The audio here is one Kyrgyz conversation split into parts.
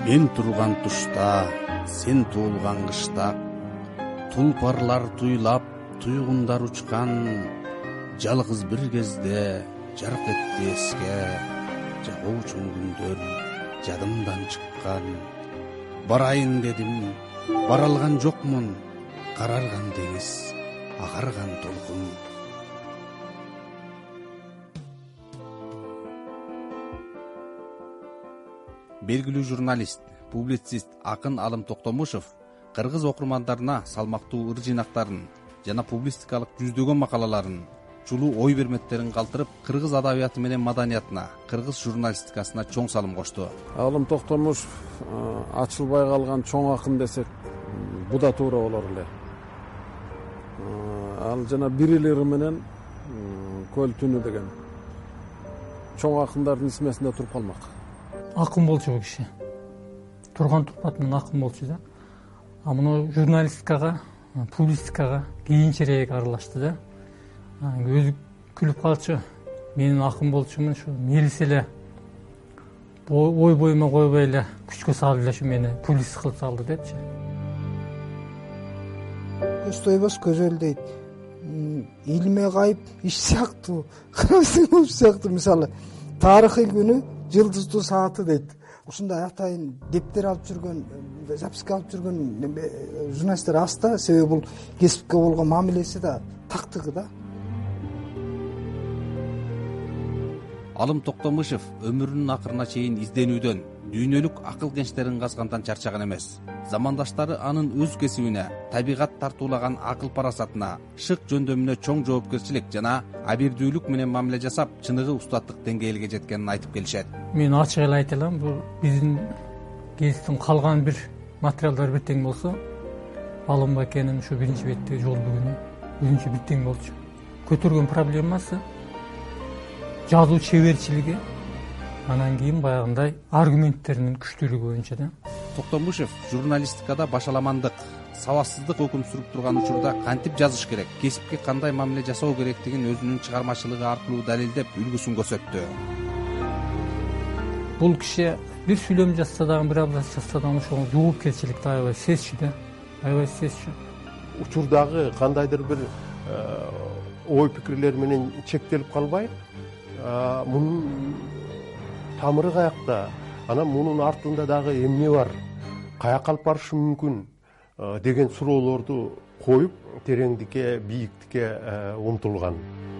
Мен турган тушта, сен туулган кышта, тулпарлар туйлап, туйгундар учкан, жалгыз бир кезде жарк этти эске, жагуучун күндөр жадымдан чыккан. Барайын дедим, бара алган жокмун, карарган деңиз, агарган толкун. Белгилүү журналист, публицист Акын Алым Токтомушев кыргыз окурмандарына салмактуу ыр жыйнактарын жана публистикалык жүздөгөн макалаларын, чулуу ой берметтерин калтырып, кыргыз адабияты менен маданиятына, кыргыз журналистикасына чоң салым кошту. Алым Токтомушев ачылбай калган чоң акын десек буда туура болор эле. Ал жана бир ыры менен көл түнү деген чоң акындардын исмесинде туруп калмак. Акын болчу бул киши. Турган турпатынан акын болчу да. А муну журналистикага, публистикага кийинчерээк аралашты да. Өзү күлүп калчу. Менин акын болчумун, ушу мелис эле ой боюма койбой эле күчкө салып эле ушу мени публицист кылып салды депчи. Көз тойбос көзөл дейт. Илме кайып иш сыяктуу, кырмызы сыяктуу. Мисалы, тарыхый күнү жылдыздуу сааты дейт. Ушундай атайын дептер алып жүргөн, записка алып жүргөн журналисттер аз да, себеби бул кесипке болгон мамилеси да, тактыгы да. Алым Токтомушев өмүрүнүн акырына чейин изденүүдөн, дүйнөлүк акыл кенчтерин казгандан чарчаган эмес. Замандаштары анын өз кесибине, табигат тартуулаган акыл парасатына, шык жөндөмүнө чоң жоопкерчилик жана абийирдүүлүк менен мамиле жасап, чыныгы устаттык деңгээлге жеткенин айтып келишет. Мен ачык эле айта алам, бул биздин гезиттин калган бир материалдар бир тең болсо, Алым акенин ушу биринчи беттеги жол бүгүнү өзүнчө бир тең болчу. Көтөргөн проблемасы жазуу чеберчилиги, анан кийин баягындай аргументтеринин күчтүүлүгү боюнча да. Токтомушев журналистикада башаламандык, сабатсыздык өкүм сүрүп турган учурда кантип жазыш керек, кесипке кандай мамиле жасоо керектигин өзүнүн чыгармачылыгы аркылуу далилдеп, үлгүсүн көрсөттү. Бул киши бир сүйлөм жазса дагы, бир абзац жазса дагы ошого жоопкерчиликти аябай сезчү да, аябай сезчү. Учурдагы кандайдыр бир ой пикирлер менен чектелип калбай, мунун тамыры каякта, анан мунун артында дагы эмне бар, каяка алып барышы мүмкүн деген суроолорду коюп, тереңдикке, бийиктикке умтулган.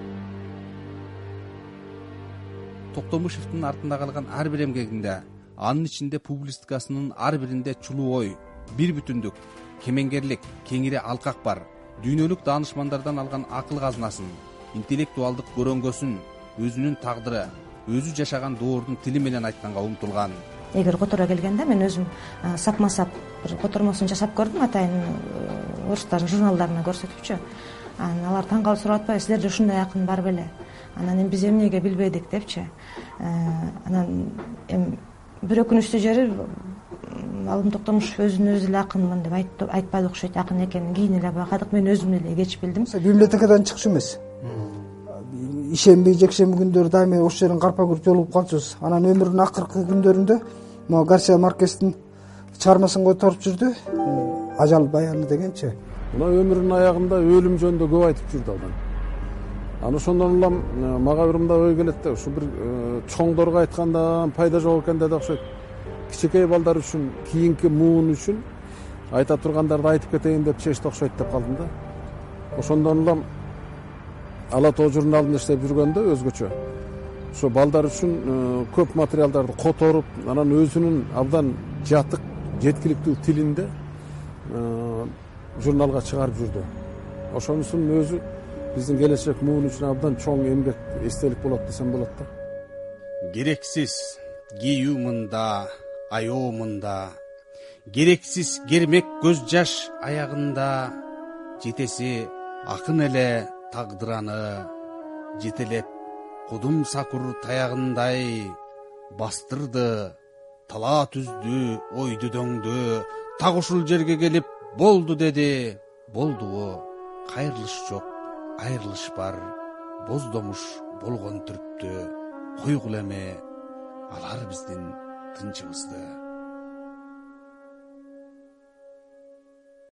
Токтомушевдин артында калган ар бир эмгегинде, анын ичинде публистикасынын ар биринде чулуу ой, бир бүтүндүк, кемеңгерлик, кеңири алкак бар. Дүйнөлүк даанышмандардан алган акыл казынасын, интеллектуалдык көрөңгөсүн, өзүнүн тагдыры, өзү жашаган доордун тили менен айтканга умтулган. Эгер которо келгенде мен өзүм сапма-сап бир котормосун жасап көрдүм, атайын орустардын журналдарына көрсөтүпчү. Алар таң калып сурап атпайбы, силерде ушундай акын бар беле? Анан биз эмнеге билбедик депчи. Анан бир өкүнүчтүү жери Алым Токтомушев өзүн өзү эле акынмын деп айтпады окшойт. Акын экенин кийин эле байкадык, мен өзүм эле кеч билдим. Библиотекадан чыкчу эмес. Ишемби, жекшемби күндөрү дайыма ош жерин карпа күрүп жолугуп калчубуз. Анан өмүрүнүн акыркы күндөрүндө могу Гарсия Маркестин чыгармасын которуп жүрдү. Ажал баяны дегенчи. Мына өмүрүнүн аягында өлүм жөнүндө көп айтып жүрдү адам. Аны ошондон улам мага бир мындай ой келет да, ушу бир чоңдорго айткандан пайда жок экен да окшойт. Кичинекей балдар үчүн, кийинки муун үчүн айта тургандарды айтып кетейин деп чечти окшойт деп калдым да. Ошондон улам Ала Тоо журналында иштеп жүргөндө өзгөчө ошо балдар үчүн көп материалдарды которуп, анан өзүнүн абдан жатык, жеткиликтүү тилинде журналга чыгарып жүрдү. Ошонусунун өзү биздин келечек муун үчүн абдан чоң эмгек, эстелик болот десем болот да. Керексиз кийүү мында, аёо мында, керексиз кермек көз жаш аягында, жетеси акын эле тагдыраны, жетелеп кудум сакур таягындай, бастырды, тала түздү ойду дөңдү, так ушул жерге келип болду деди. Болдубу, кайрылыш жок, айрылыш бар, боздомуш болгон түрптү, койгула эме алар биздин тынчыбызды.